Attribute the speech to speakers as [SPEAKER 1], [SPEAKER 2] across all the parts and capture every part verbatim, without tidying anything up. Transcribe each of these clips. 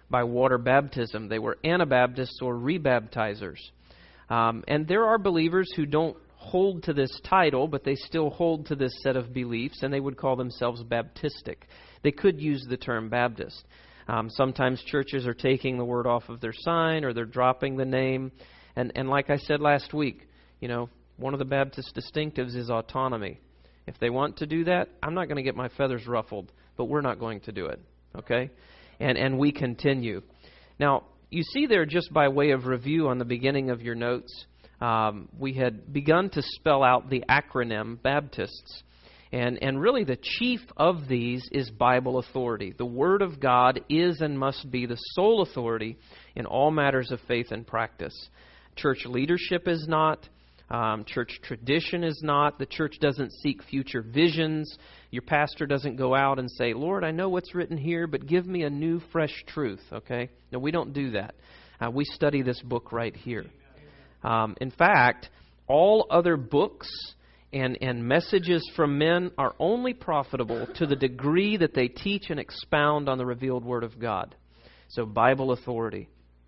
[SPEAKER 1] by water baptism. They were Anabaptists or rebaptizers. Um, and there are believers who don't hold to this title, but they still hold to this set of beliefs, and they would call themselves Baptistic. They could use the term Baptist. Um, sometimes churches are taking the word off of their sign, or they're dropping the name. And, and like I said last week, you know, one of the Baptist distinctives is autonomy. If they want to do that, I'm not going to get my feathers ruffled, but we're not going to do it. Okay? And and we continue. Now, you see there, just by way of review on the beginning of your notes, um, we had begun to spell out the acronym Baptists. And, and really the chief of these is Bible authority. The Word of God is and must be the sole authority in all matters of faith and practice. Church leadership is not. Um, church tradition is not. The church doesn't seek future visions. Your pastor doesn't go out and say, Lord, I know what's written here, but give me a new, fresh truth, okay? No, we don't do that. Uh, we study this book right here. Um, in fact, all other books and, and messages from men are only profitable to the degree that they teach and expound on the revealed Word of God. So, Bible authority.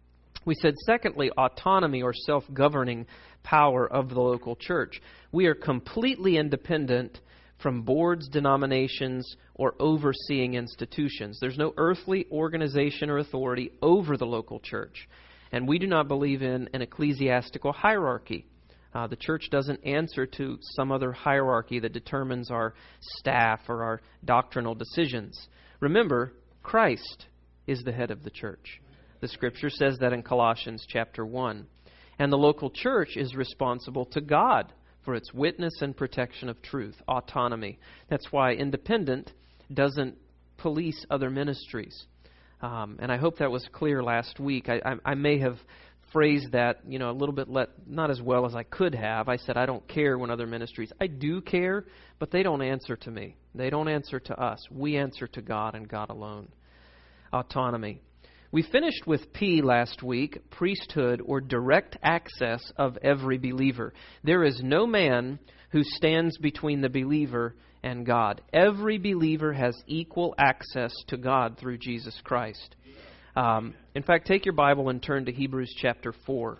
[SPEAKER 1] We said, secondly, autonomy or self-governing power of the local church. We are completely independent from boards, denominations, or overseeing institutions. There's no earthly organization or authority over the local church. And we do not believe in an ecclesiastical hierarchy. Uh, the church doesn't answer to some other hierarchy that determines our staff or our doctrinal decisions. Remember, Christ is the head of the church. The Scripture says that in Colossians chapter one. And the local church is responsible to God for its witness and protection of truth, autonomy. That's why independent doesn't police other ministries. Um, and I hope that was clear last week. I, I, I may have phrased that, you know, a little bit let, not as well as I could have. I said I don't care when other ministries. I do care, but they don't answer to me. They don't answer to us. We answer to God and God alone. Autonomy. We finished with P last week, priesthood or direct access of every believer. There is no man who stands between the believer and God. Every believer has equal access to God through Jesus Christ. Um, in fact, take your Bible and turn to Hebrews chapter four.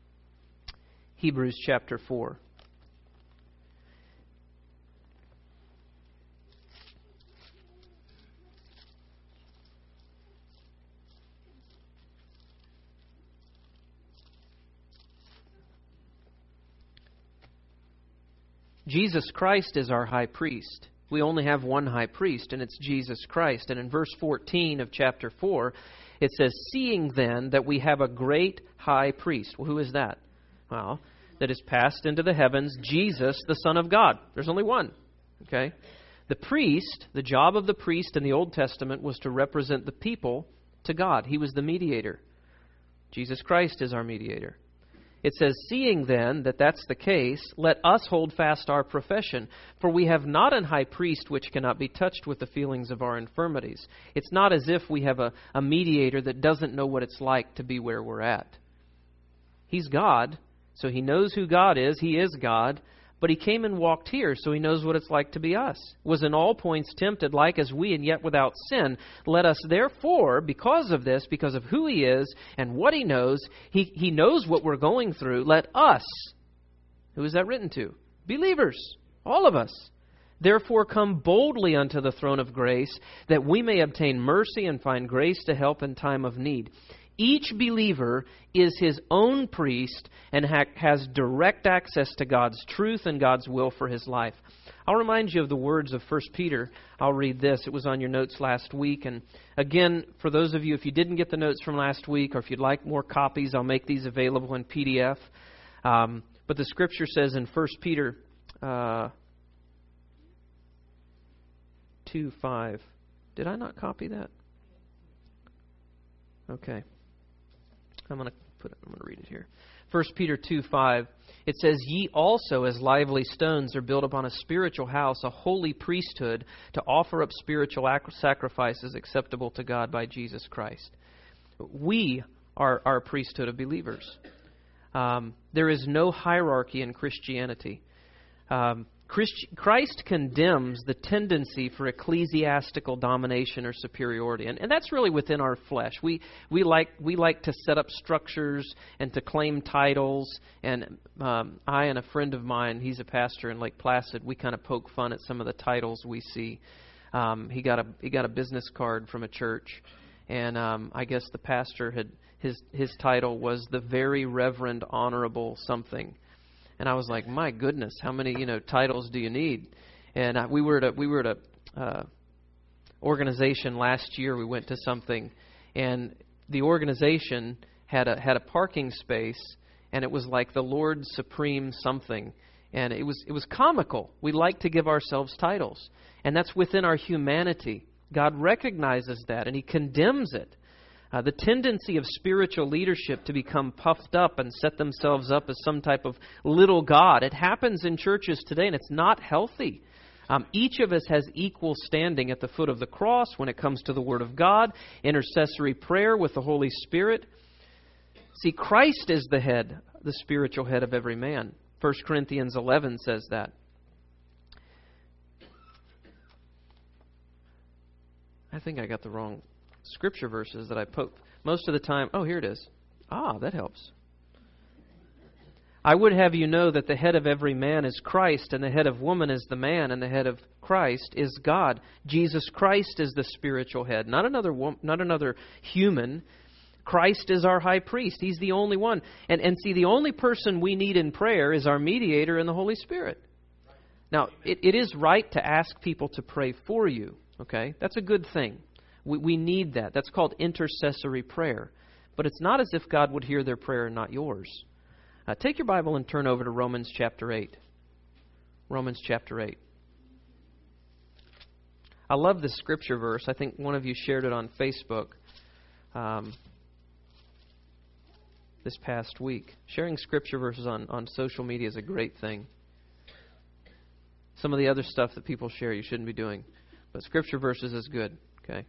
[SPEAKER 1] Hebrews chapter four. Jesus Christ is our high priest. We only have one high priest, and it's Jesus Christ. And in verse fourteen of chapter four, it says, seeing then that we have a great high priest. Well, who is that? Well, that is passed into the heavens, Jesus, the Son of God. There's only one. Okay? The priest, the job of the priest in the Old Testament was to represent the people to God. He was the mediator. Jesus Christ is our mediator. It says, seeing then that that's the case, let us hold fast our profession. For we have not an high priest which cannot be touched with the feelings of our infirmities. It's not as if we have a, a mediator that doesn't know what it's like to be where we're at. He's God, so He knows who God is. He is God. But He came and walked here, so He knows what it's like to be us. Was in all points tempted like as we, and yet without sin. Let us therefore, because of this, because of who He is and what He knows, He, he knows what we're going through. Let us, who is that written to? Believers, all of us. Therefore come boldly unto the throne of grace, that we may obtain mercy and find grace to help in time of need. Each believer is his own priest and ha- has direct access to God's truth and God's will for his life. I'll remind you of the words of First Peter. I'll read this. It was on your notes last week. And again, for those of you, if you didn't get the notes from last week, or if you'd like more copies, I'll make these available in P D F. Um, but the Scripture says in First Peter uh, two five. Did I not copy that? Okay. I'm going to put it, I'm going to read it here. First Peter two five. It says, ye also as lively stones are built upon a spiritual house, a holy priesthood, to offer up spiritual ac- sacrifices acceptable to God by Jesus Christ. We are our priesthood of believers. Um, there is no hierarchy in Christianity. Um, Christ, Christ condemns the tendency for ecclesiastical domination or superiority, and, and that's really within our flesh. We we like we like to set up structures and to claim titles. And um, I and a friend of mine, he's a pastor in Lake Placid. We kind of poke fun at some of the titles we see. Um, he got a he got a business card from a church, and um, I guess the pastor had his his title was the Very Reverend Honorable something. And I was like, my goodness, how many, you know, titles do you need? And I, we were at a, we were at a uh, organization last year. We went to something, and the organization had a had a parking space, and it was like the Lord Supreme something, and it was it was comical. We like to give ourselves titles, and that's within our humanity. God recognizes that, and He condemns it. Uh, the tendency of spiritual leadership to become puffed up and set themselves up as some type of little God. It happens in churches today, and it's not healthy. Um, each of us has equal standing at the foot of the cross when it comes to the Word of God, intercessory prayer with the Holy Spirit. See, Christ is the head, the spiritual head of every man. First Corinthians eleven says that. I think I got the wrong Scripture verses that I poked most of the time. Oh, here it is. Ah, that helps. I would have you know that the head of every man is Christ, and the head of woman is the man, and the head of Christ is God. Jesus Christ is the spiritual head, not another wo- not another human. Christ is our high priest. He's the only one. And and see, the only person we need in prayer is our mediator in the Holy Spirit. Now, it, it is right to ask people to pray for you. Okay, that's a good thing. We, we need that. That's called intercessory prayer. But it's not as if God would hear their prayer and not yours. Uh, take your Bible and turn over to Romans chapter eight. Romans chapter eight. I love this scripture verse. I think one of you shared it on Facebook um, this past week. Sharing scripture verses on, on social media is a great thing. Some of the other stuff that people share you shouldn't be doing. But scripture verses is good. Okay.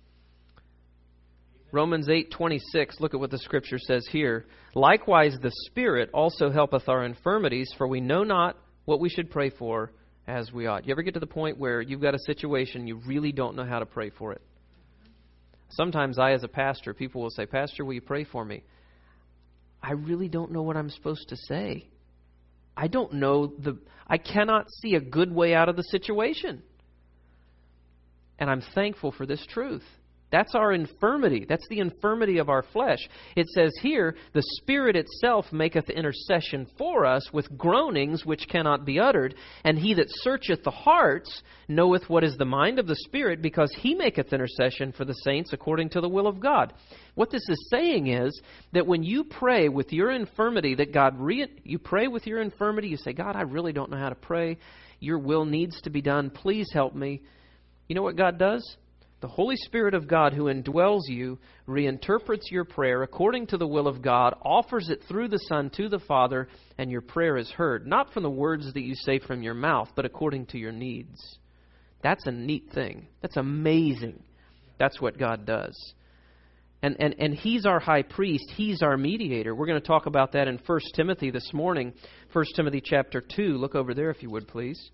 [SPEAKER 1] Romans eight twenty-six, look at what the Scripture says here. Likewise, the Spirit also helpeth our infirmities, for we know not what we should pray for as we ought. You ever get to the point where you've got a situation, you really don't know how to pray for it? Sometimes I, as a pastor, people will say, Pastor, will you pray for me? I really don't know what I'm supposed to say. I don't know the, I cannot see a good way out of the situation. And I'm thankful for this truth. That's our infirmity. That's the infirmity of our flesh. It says here, the Spirit itself maketh intercession for us with groanings which cannot be uttered. And he that searcheth the hearts knoweth what is the mind of the Spirit, because he maketh intercession for the saints according to the will of God. What this is saying is that when you pray with your infirmity, that God re- you pray with your infirmity, you say, God, I really don't know how to pray. Your will needs to be done. Please help me. You know what God does? The Holy Spirit of God who indwells you reinterprets your prayer according to the will of God, offers it through the Son to the Father, and your prayer is heard. Not from the words that you say from your mouth, but according to your needs. That's a neat thing. That's amazing. That's what God does. And, and, and He's our high priest. He's our mediator. We're going to talk about that in First Timothy this morning. First Timothy chapter two. Look over there if you would, please.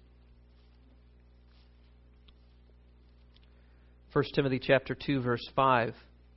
[SPEAKER 1] First Timothy chapter two, verse five.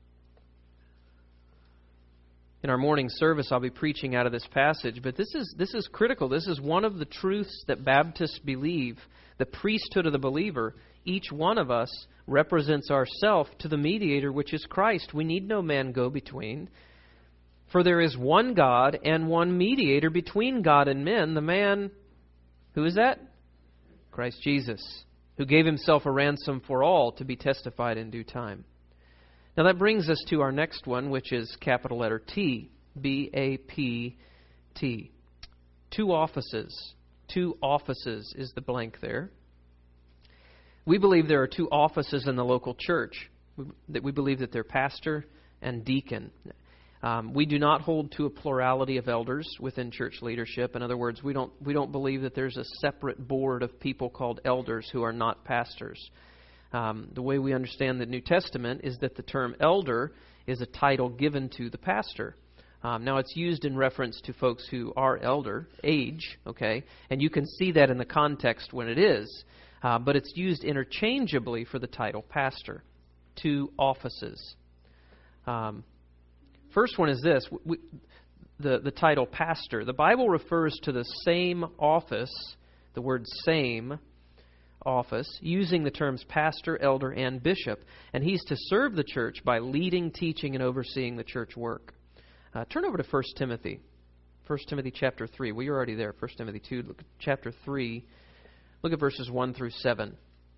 [SPEAKER 1] In our morning service, I'll be preaching out of this passage, but this is this is critical. This is one of the truths that Baptists believe, the priesthood of the believer. Each one of us represents ourself to the mediator, which is Christ. We need no man go between. For there is one God and one mediator between God and men, the man, who is that? Christ Jesus, who gave Himself a ransom for all, to be testified in due time. Now that brings us to our next one, which is capital letter T, B A P T. Two offices. Two offices is the blank there. We believe there are two offices in the local church. That we believe that they're pastor and deacon. Um, we do not hold to a plurality of elders within church leadership. In other words, we don't we don't believe that there's a separate board of people called elders who are not pastors. Um, the way we understand the New Testament is that the term elder is a title given to the pastor. Um, now, it's used in reference to folks who are elder age, okay? And you can see that in the context when it is. Uh, but it's used interchangeably for the title pastor. Two offices. Um, first one is this. We, the, the title pastor. The Bible refers to the same office, the word same office, using the terms pastor, elder, and bishop. And he's to serve the church by leading, teaching, and overseeing the church work. Uh, turn over to First Timothy. First Timothy chapter three. Well, you're already there. First Timothy two. Look at chapter three. Look at verses one through seven.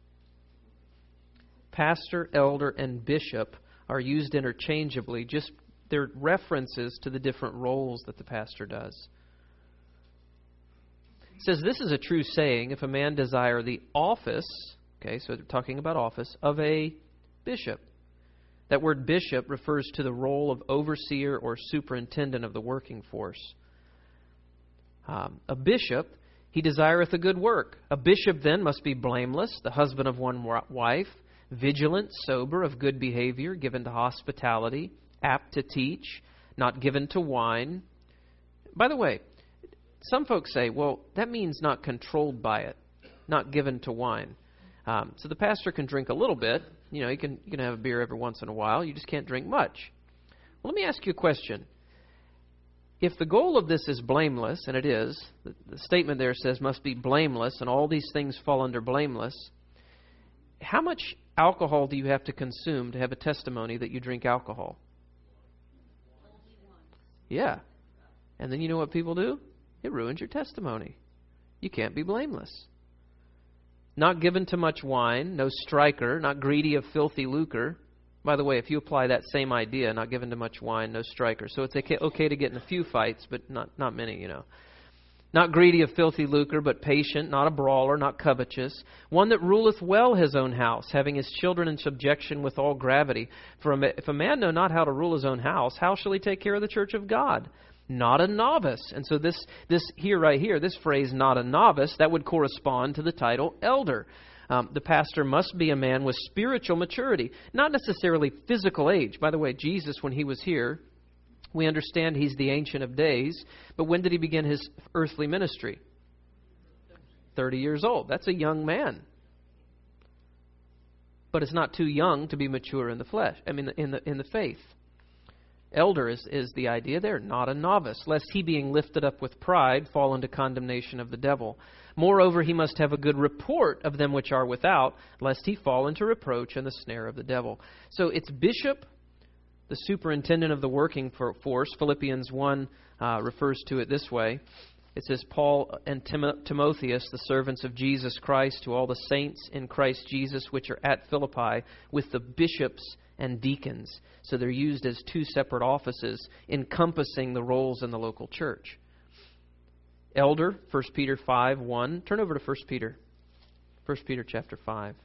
[SPEAKER 1] Pastor, elder, and bishop are used interchangeably. Just they're references to the different roles that the pastor does. It says, this is a true saying, if a man desire the office, okay, so they're talking about office, of a bishop. That word bishop refers to the role of overseer or superintendent of the working force. Um, a bishop, he desireth a good work. A bishop then must be blameless, the husband of one wife, vigilant, sober, of good behavior, given to hospitality, apt to teach, not given to wine. By the way, some folks say, well, that means not controlled by it, not given to wine. Um, so the pastor can drink a little bit. You know, you can you can have a beer every once in a while. You just can't drink much. Well, let me ask you a question. If the goal of this is blameless, and it is, the, the statement there says must be blameless, and all these things fall under blameless, how much alcohol do you have to consume to have a testimony that you drink alcohol? Yeah. And then you know what people do? It ruins your testimony. You can't be blameless. Not given to much wine, no striker, not greedy of filthy lucre. By the way, if you apply that same idea, not given to much wine, no striker. So it's okay, okay to get in a few fights, but not, not many, you know. Not greedy of filthy lucre, but patient, not a brawler, not covetous. One that ruleth well his own house, having his children in subjection with all gravity. For if a man know not how to rule his own house, how shall he take care of the church of God? Not a novice. And so this, this here, right here, this phrase, not a novice, that would correspond to the title elder. Um, the pastor must be a man with spiritual maturity, not necessarily physical age. By the way, Jesus, when he was here, we understand he's the Ancient of Days, but when did he begin his earthly ministry? thirty years old. That's a young man. But it's not too young to be mature in the flesh, I mean, in the in the faith. Elder is, is the idea there, not a novice, lest he being lifted up with pride fall into condemnation of the devil. Moreover, he must have a good report of them which are without, lest he fall into reproach and the snare of the devil. So it's bishop, the superintendent of the working force. Philippians one uh, refers to it this way. It says, Paul and Tim- Timotheus, the servants of Jesus Christ, to all the saints in Christ Jesus which are at Philippi, with the bishops and deacons. So they're used as two separate offices encompassing the roles in the local church. Elder, First Peter five one. Turn over to First Peter. First Peter chapter five.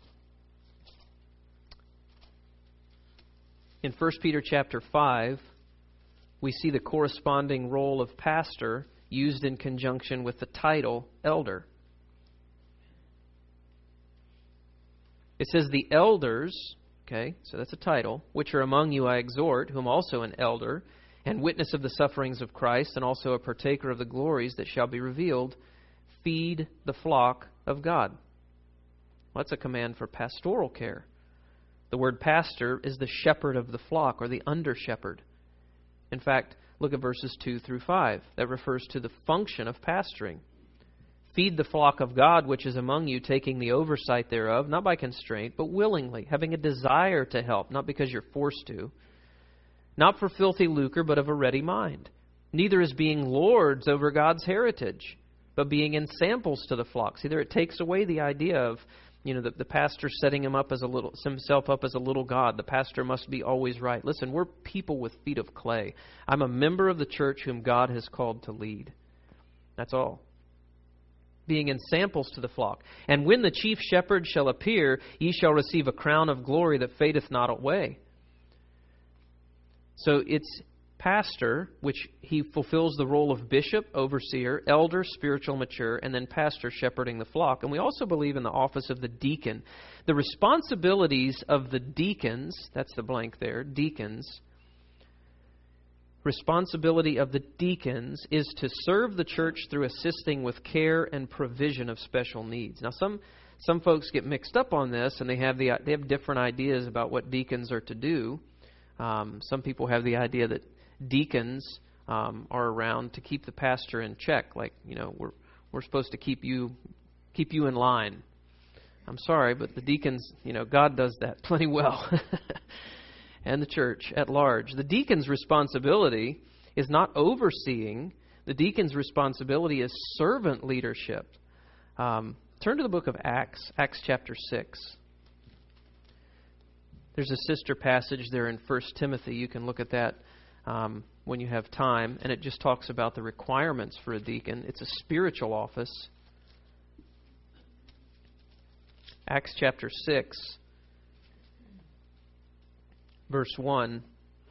[SPEAKER 1] In First Peter chapter five, we see the corresponding role of pastor used in conjunction with the title elder. It says, the elders, okay, so that's a title, which are among you I exhort, whom also an elder, and witness of the sufferings of Christ, and also a partaker of the glories that shall be revealed, feed the flock of God. Well, that's a command for pastoral care. The word pastor is the shepherd of the flock, or the under-shepherd. In fact, look at verses two through five. That refers to the function of pastoring. Feed the flock of God which is among you, taking the oversight thereof, not by constraint, but willingly, having a desire to help, not because you're forced to. Not for filthy lucre, but of a ready mind. Neither as being lords over God's heritage, but being ensamples to the flock. See, there it takes away the idea of, you know, the, the pastor setting him up as a little, himself up as a little God. The pastor must be always right. Listen, we're people with feet of clay. I'm a member of the church whom God has called to lead. That's all. Being ensamples to the flock. And when the chief shepherd shall appear, ye shall receive a crown of glory that fadeth not away. So it's pastor, which he fulfills the role of bishop, overseer, elder, spiritual mature, and then pastor shepherding the flock. And we also believe in the office of the deacon. The responsibilities of the deacons, that's the blank there, deacons, responsibility of the deacons is to serve the church through assisting with care and provision of special needs. Now, some some folks get mixed up on this, and they have the they have different ideas about what deacons are to do. Um, some people have the idea that deacons um, are around to keep the pastor in check, like, you know, we're we're supposed to keep you keep you in line. I'm sorry, but the deacons, you know, God does that plenty well. And the church at large. The deacon's responsibility is not overseeing. The deacon's responsibility is servant leadership. Um, turn to the book of Acts, Acts chapter six. There's a sister passage there in First Timothy. You can look at that um, when you have time. And it just talks about the requirements for a deacon. It's a spiritual office. Acts chapter six. Verse one.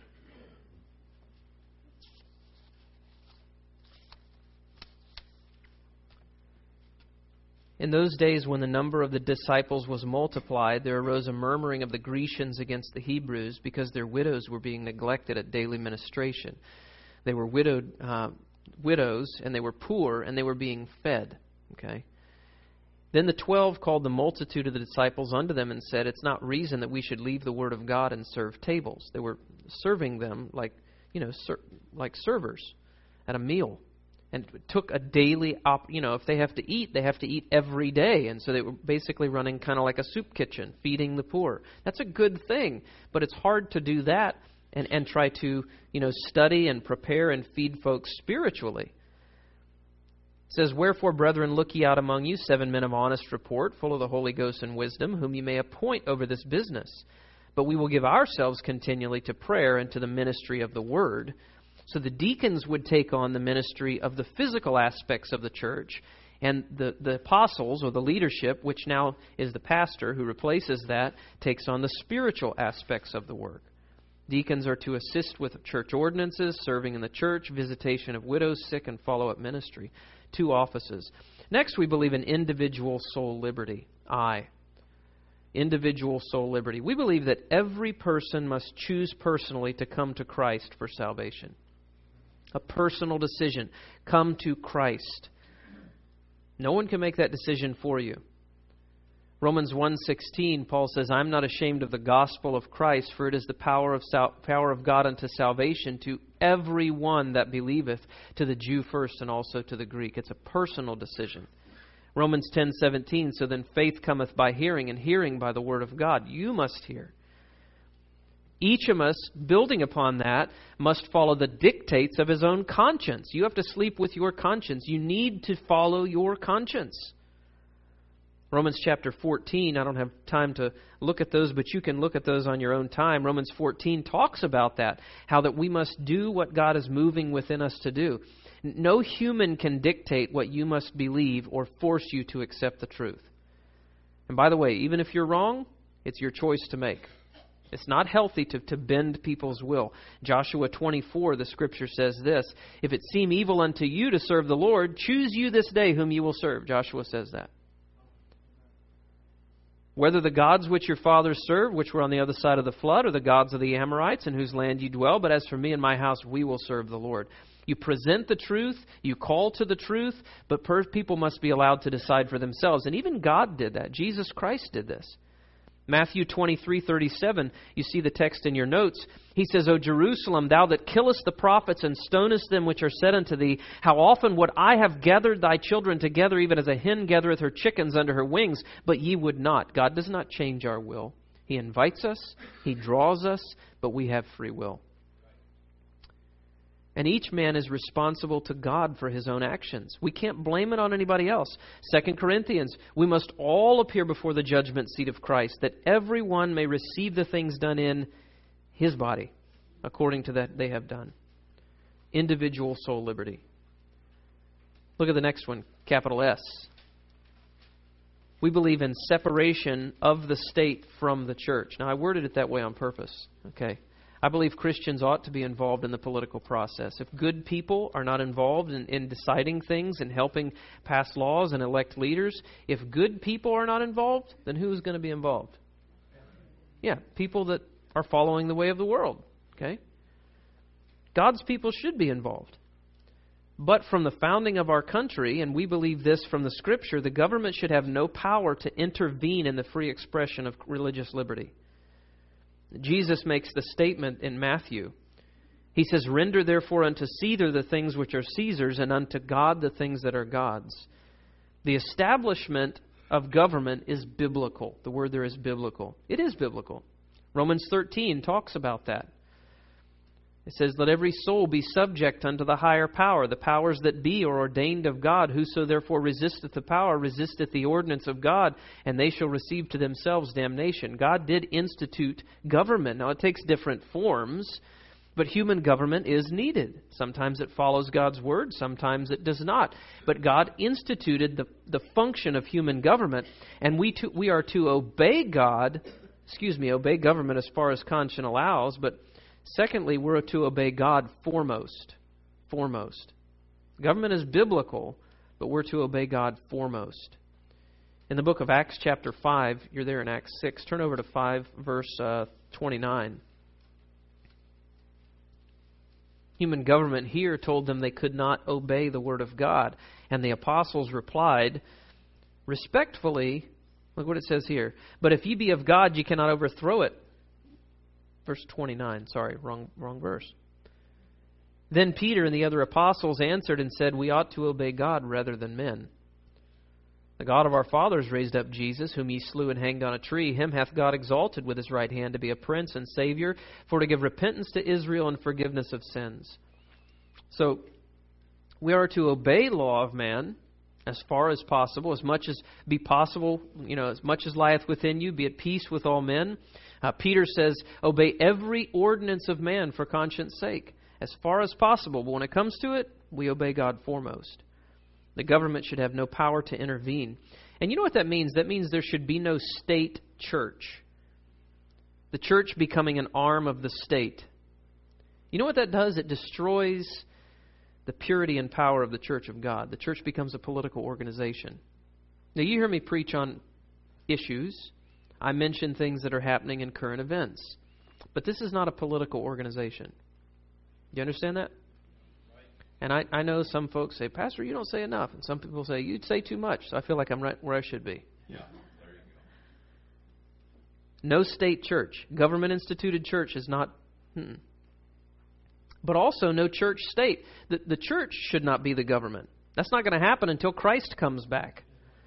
[SPEAKER 1] In those days when the number of the disciples was multiplied, there arose a murmuring of the Grecians against the Hebrews because their widows were being neglected at daily ministration. They were widowed uh, widows, and they were poor, and they were being fed. Okay. Then the twelve called the multitude of the disciples unto them and said, it's not reason that we should leave the word of God and serve tables. They were serving them like, you know, ser- like servers at a meal. And it took a daily, op- you know, if they have to eat, they have to eat every day. And so they were basically running kind of like a soup kitchen, feeding the poor. That's a good thing, but it's hard to do that and, and try to, you know, study and prepare and feed folks spiritually. It says, wherefore, brethren, look ye out among you seven men of honest report, full of the Holy Ghost and wisdom, whom ye may appoint over this business. But we will give ourselves continually to prayer and to the ministry of the word. So the deacons would take on the ministry of the physical aspects of the church, and the, the apostles, or the leadership, which now is the pastor who replaces that, takes on the spiritual aspects of the work. Deacons are to assist with church ordinances, serving in the church, visitation of widows, sick, and follow-up ministry. Two offices. Next, we believe in individual soul liberty. I. Individual soul liberty. We believe that every person must choose personally to come to Christ for salvation. A personal decision. Come to Christ. No one can make that decision for you. Romans one sixteen, Paul says, I'm not ashamed of the gospel of Christ, for it is the power of sal- power of God unto salvation to every one that believeth, to the Jew first and also to the Greek. It's a personal decision. Romans ten seventeen, so then faith cometh by hearing, and hearing by the word of God. You must hear. Each of us, building upon that, must follow the dictates of his own conscience. You have to sleep with your conscience. You need to follow your conscience. Romans chapter fourteen, I don't have time to look at those, but you can look at those on your own time. Romans fourteen talks about that, how that we must do what God is moving within us to do. No human can dictate what you must believe or force you to accept the truth. And by the way, even if you're wrong, it's your choice to make. It's not healthy to, to bend people's will. Joshua twenty-four, the scripture says this, if it seem evil unto you to serve the Lord, choose you this day whom you will serve. Joshua says that. Whether the gods which your fathers served, which were on the other side of the flood, or the gods of the Amorites in whose land you dwell, but as for me and my house, we will serve the Lord. You present the truth, you call to the truth, but per- people must be allowed to decide for themselves. And even God did that. Jesus Christ did this. Matthew twenty-three thirty-seven, you see the text in your notes. He says, O Jerusalem, thou that killest the prophets and stonest them which are said unto thee, how often would I have gathered thy children together, even as a hen gathereth her chickens under her wings, but ye would not. God does not change our will. He invites us, He draws us, but we have free will. And each man is responsible to God for his own actions. We can't blame it on anybody else. Second Corinthians, we must all appear before the judgment seat of Christ, that everyone may receive the things done in his body, according to that they have done. Individual soul liberty. Look at the next one, capital S. We believe in separation of the state from the church. Now, I worded it that way on purpose. Okay. I believe Christians ought to be involved in the political process. If good people are not involved in, in deciding things and helping pass laws and elect leaders, if good people are not involved, then who's going to be involved? Yeah, people that are following the way of the world. Okay? God's people should be involved. But from the founding of our country, and we believe this from the Scripture, the government should have no power to intervene in the free expression of religious liberty. Jesus makes the statement in Matthew. He says, "Render therefore unto Caesar the things which are Caesar's, and unto God the things that are God's." The establishment of government is biblical. The word there is biblical. It is biblical. Romans thirteen talks about that. It says, "Let every soul be subject unto the higher power. The powers that be are ordained of God. Whoso therefore resisteth the power, resisteth the ordinance of God, and they shall receive to themselves damnation." God did institute government. Now, it takes different forms, but human government is needed. Sometimes it follows God's word, sometimes it does not. But God instituted the, the function of human government, and we, to, we are to obey God, excuse me, obey government as far as conscience allows, but secondly, we're to obey God foremost. Foremost. Government is biblical, but we're to obey God foremost. In the book of Acts chapter five, you're there in Acts six, turn over to five, verse uh, twenty-nine. Human government here told them they could not obey the word of God. And the apostles replied, respectfully, look what it says here, "But if ye be of God, ye cannot overthrow it." Verse twenty-nine, sorry, wrong wrong verse. "Then Peter and the other apostles answered and said, We ought to obey God rather than men. The God of our fathers raised up Jesus, whom ye slew and hanged on a tree. Him hath God exalted with his right hand to be a prince and Savior, for to give repentance to Israel and forgiveness of sins." So, we are to obey law of man as far as possible, as much as be possible, you know, as much as lieth within you, be at peace with all men. Uh, Peter says, obey every ordinance of man for conscience sake, as far as possible. But when it comes to it, we obey God foremost. The government should have no power to intervene. And you know what that means? That means there should be no state church. The church becoming an arm of the state. You know what that does? It destroys the purity and power of the church of God. The church becomes a political organization. Now, you hear me preach on issues. I mention things that are happening in current events. But this is not a political organization. Do you understand that? And I, I know some folks say, "Pastor, you don't say enough." And some people say, "You say too much." So I feel like I'm right where I should be.
[SPEAKER 2] Yeah, there you go.
[SPEAKER 1] No state church. Government-instituted church is not... Hmm. But also no church state. The, the church should not be the government. That's not going to happen until Christ comes back.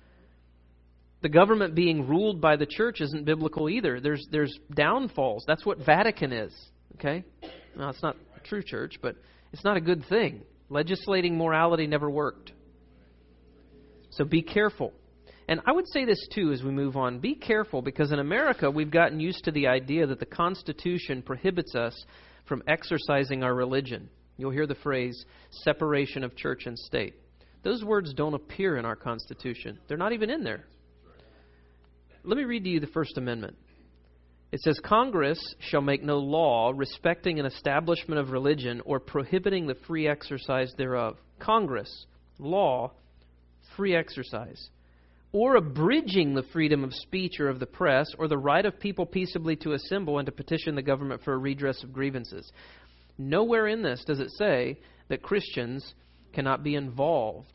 [SPEAKER 1] The government being ruled by the church isn't biblical either. There's there's downfalls. That's what Vatican is. Okay? Now, it's not a true church, but it's not a good thing. Legislating morality never worked. So be careful. And I would say this too as we move on. Be careful, because in America we've gotten used to the idea that the Constitution prohibits us from exercising our religion. You'll hear the phrase, separation of church and state. Those words don't appear in our Constitution. They're not even in there. Let me read to you the First Amendment. It says, "Congress shall make no law respecting an establishment of religion or prohibiting the free exercise thereof." Congress, law, free exercise. "Or abridging the freedom of speech or of the press, or the right of people peaceably to assemble and to petition the government for a redress of grievances." Nowhere in this does it say that Christians cannot be involved.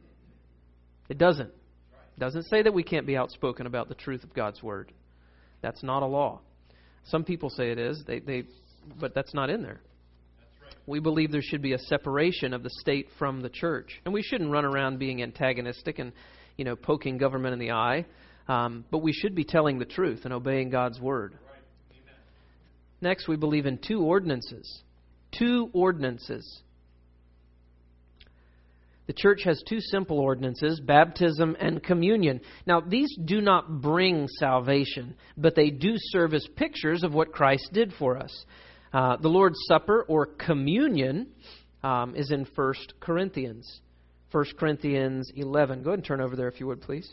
[SPEAKER 1] It doesn't. It doesn't say that we can't be outspoken about the truth of God's Word. That's not a law. Some people say it is, they, they, but that's not in there.
[SPEAKER 2] That's right.
[SPEAKER 1] We believe there should be a separation of the state from the church. And we shouldn't run around being antagonistic and, you know, poking government in the eye. Um, but we should be telling the truth and obeying God's Word.
[SPEAKER 2] Right. Amen.
[SPEAKER 1] Next, we believe in two ordinances. Two ordinances. The church has two simple ordinances, baptism and communion. Now, these do not bring salvation, but they do serve as pictures of what Christ did for us. Uh, the Lord's Supper, or communion, um, is in First Corinthians. First Corinthians eleven. Go ahead and turn over there if you would, please.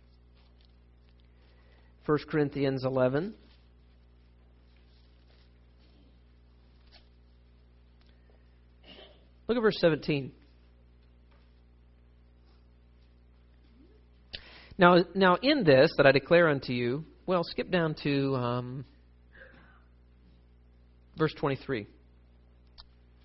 [SPEAKER 1] First Corinthians eleven. Look at verse seventeen. Now, now in this that I declare unto you, well, skip down to um, verse twenty-three.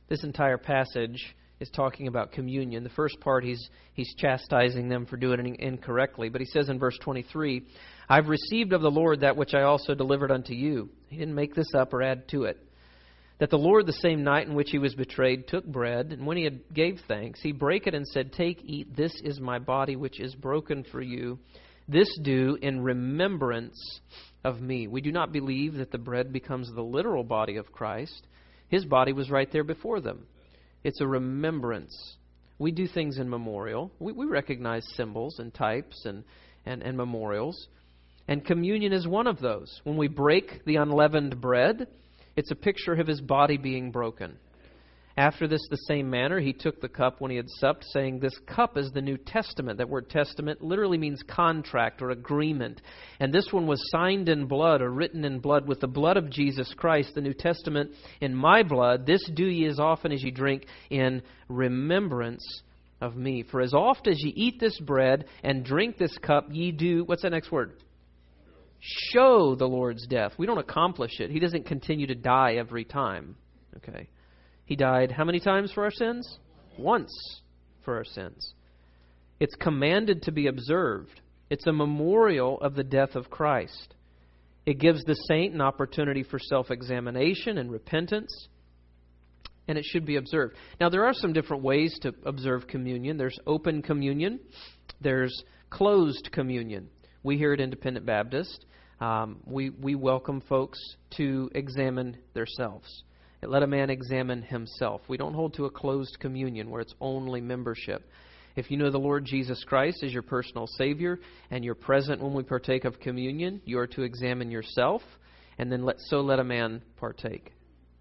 [SPEAKER 1] This entire passage is talking about communion. The first part, he's he's chastising them for doing it incorrectly. But he says in verse twenty-three, I've received of the Lord that which I also delivered unto you. He didn't make this up or add to it. That the Lord, the same night in which he was betrayed, took bread, and when he had gave thanks, he brake it and said, Take, eat, this is my body which is broken for you. This do in remembrance of me. We do not believe that the bread becomes the literal body of Christ. His body was right there before them. It's a remembrance. We do things in memorial. We, we recognize symbols and types and, and, and memorials. And communion is one of those. When we break the unleavened bread, it's a picture of his body being broken. After this, the same manner, he took the cup when he had supped, saying, This cup is the New Testament. That word testament literally means contract or agreement. And this one was signed in blood or written in blood with the blood of Jesus Christ, the New Testament in my blood. This do ye as often as ye drink in remembrance of me. For as oft as ye eat this bread and drink this cup, ye do, what's that next word? Show the Lord's death. We don't accomplish it. He doesn't continue to die every time. Okay. He died how many times for our sins? Once for our sins. It's commanded to be observed. It's a memorial of the death of Christ. It gives the saint an opportunity for self-examination and repentance, and it should be observed. Now, there are some different ways to observe communion. There's open communion. There's closed communion. We here at Independent Baptist, um, we, we welcome folks to examine themselves. Let a man examine himself. We don't hold to a closed communion where it's only membership. If you know the Lord Jesus Christ as your personal Savior and you're present when we partake of communion, you are to examine yourself and then let so let a man partake.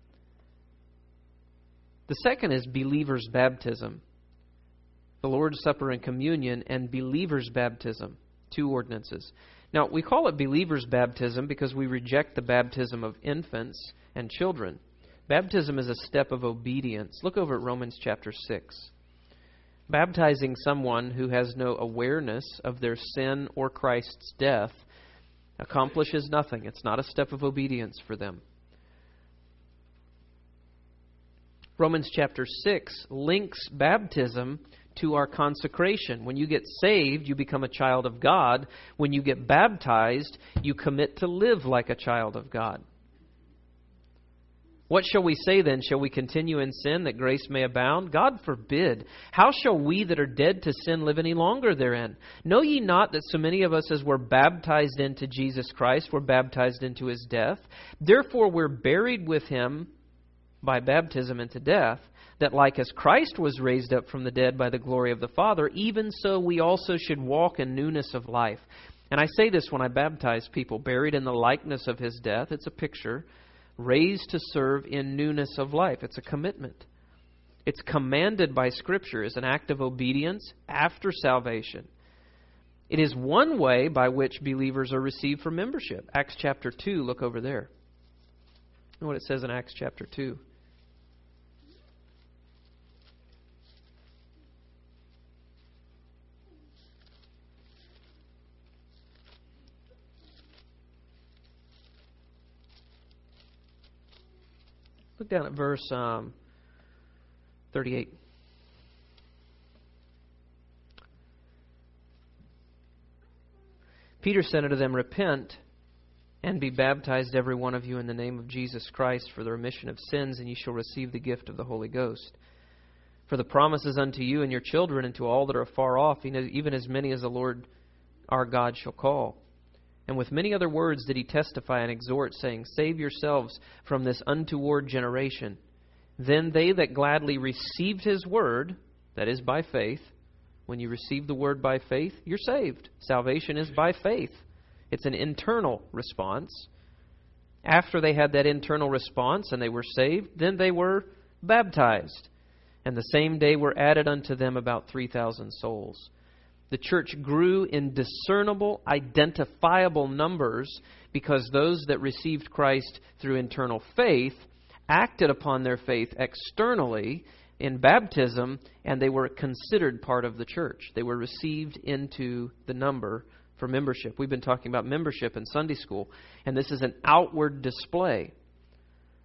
[SPEAKER 1] The second is believer's baptism. The Lord's Supper and communion and believer's baptism. Two ordinances. Now, we call it believer's baptism because we reject the baptism of infants and children. Baptism is a step of obedience. Look over at Romans chapter six. Baptizing someone who has no awareness of their sin or Christ's death accomplishes nothing. It's not a step of obedience for them. Romans chapter six links baptism to our consecration. When you get saved, you become a child of God. When you get baptized, you commit to live like a child of God. What shall we say then? Shall we continue in sin that grace may abound? God forbid. How shall we that are dead to sin live any longer therein? Know ye not that so many of us as were baptized into Jesus Christ were baptized into his death? Therefore we're buried with him by baptism into death, that like as Christ was raised up from the dead by the glory of the Father, even so we also should walk in newness of life. And I say this when I baptize people, buried in the likeness of his death. It's a picture. Raised to serve in newness of life. It's a commitment. It's commanded by Scripture as an act of obedience after salvation. It is one way by which believers are received for membership. Acts chapter two, look over there. Look what it says in Acts chapter two. Look down at verse um, thirty-eight. Peter said unto them, Repent, and be baptized every one of you in the name of Jesus Christ for the remission of sins, and ye shall receive the gift of the Holy Ghost. For the promise is unto you and your children, and to all that are far off, even as many as the Lord our God shall call. And with many other words did he testify and exhort, saying, Save yourselves from this untoward generation. Then they that gladly received his word, that is by faith, when you receive the word by faith, you're saved. Salvation is by faith. It's an internal response. After they had that internal response and they were saved, then they were baptized. And the same day were added unto them about three thousand souls. The church grew in discernible, identifiable numbers because those that received Christ through internal faith acted upon their faith externally in baptism, and they were considered part of the church. They were received into the number for membership. We've been talking about membership in Sunday school, and this is an outward display.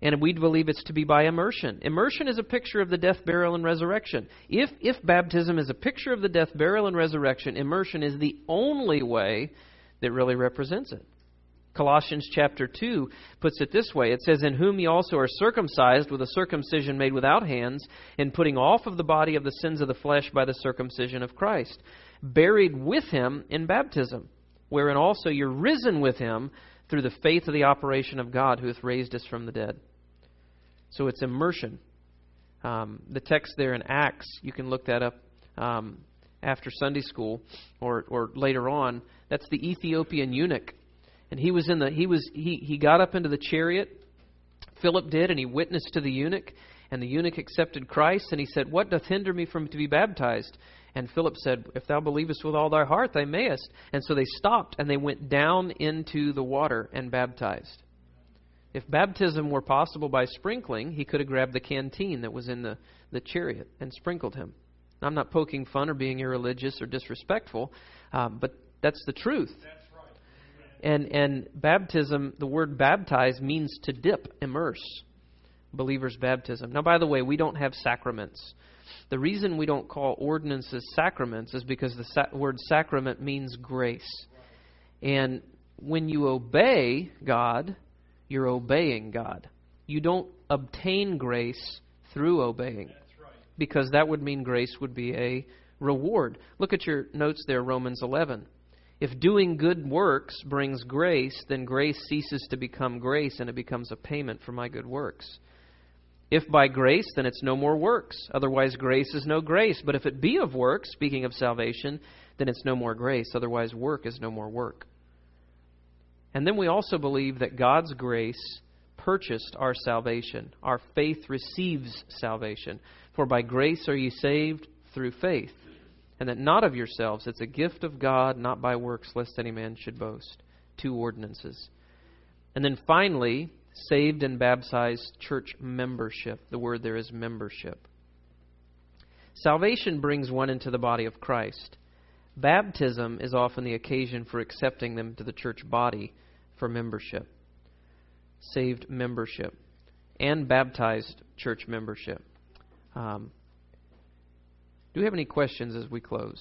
[SPEAKER 1] And we believe it's to be by immersion. Immersion is a picture of the death, burial, and resurrection. If, if baptism is a picture of the death, burial, and resurrection, immersion is the only way that really represents it. Colossians chapter two puts it this way. It says, "In whom ye also are circumcised with a circumcision made without hands, in putting off of the body of the sins of the flesh by the circumcision of Christ, buried with him in baptism, wherein also you're risen with him through the faith of the operation of God who hath raised us from the dead." So it's immersion. Um, the text there in Acts, you can look that up um, after Sunday school or, or later on. That's the Ethiopian eunuch. And he was in the he was he, he got up into the chariot, Philip did, and he witnessed to the eunuch, and the eunuch accepted Christ, and he said, "What doth hinder me from to be baptized?" And Philip said, "If thou believest with all thy heart, thou mayest." And so they stopped, and they went down into the water and baptized. If baptism were possible by sprinkling, he could have grabbed the canteen that was in the, the chariot and sprinkled him. I'm not poking fun or being irreligious or disrespectful, um, but that's the truth.
[SPEAKER 2] That's right.
[SPEAKER 1] And and baptism, the word baptize means to dip, immerse. Believer's baptism. Now, by the way, we don't have sacraments. The reason we don't call ordinances sacraments is because the sa- word sacrament means grace. And when you obey God, you're obeying God. You don't obtain grace through obeying.
[SPEAKER 2] That's right.
[SPEAKER 1] Because that would mean grace would be a reward. Look at your notes there, Romans eleven. If doing good works brings grace, then grace ceases to become grace and it becomes a payment for my good works. If by grace, then it's no more works. Otherwise, grace is no grace. But if it be of works, speaking of salvation, then it's no more grace. Otherwise, work is no more work. And then we also believe that God's grace purchased our salvation. Our faith receives salvation. For by grace are ye saved through faith. And that not of yourselves, it's a gift of God, not by works, lest any man should boast. Two ordinances. And then finally, saved and baptized church membership. The word there is membership. Salvation brings one into the body of Christ. Baptism is often the occasion for accepting them to the church body for membership. Saved membership. And baptized church membership. Um, do we have any questions as we close?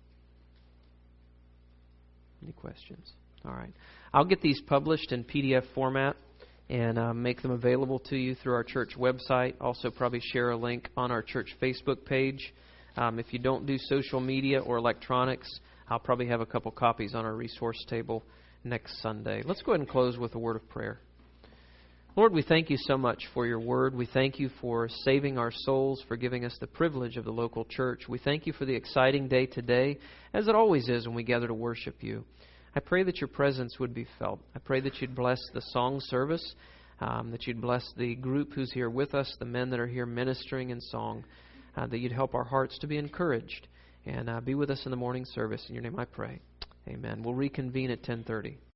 [SPEAKER 1] Any questions? All right. I'll get these published in P D F format and uh, make them available to you through our church website. Also probably share a link on our church Facebook page. Um, if you don't do social media or electronics, I'll probably have a couple copies on our resource table next Sunday. Let's go ahead and close with a word of prayer. Lord, we thank you so much for your word. We thank you for saving our souls, for giving us the privilege of the local church. We thank you for the exciting day today, as it always is when we gather to worship you. I pray that your presence would be felt. I pray that you'd bless the song service, um, that you'd bless the group who's here with us, the men that are here ministering in song, uh, that you'd help our hearts to be encouraged, and uh, be with us in the morning service. In your name I pray. Amen. We'll reconvene at ten thirty.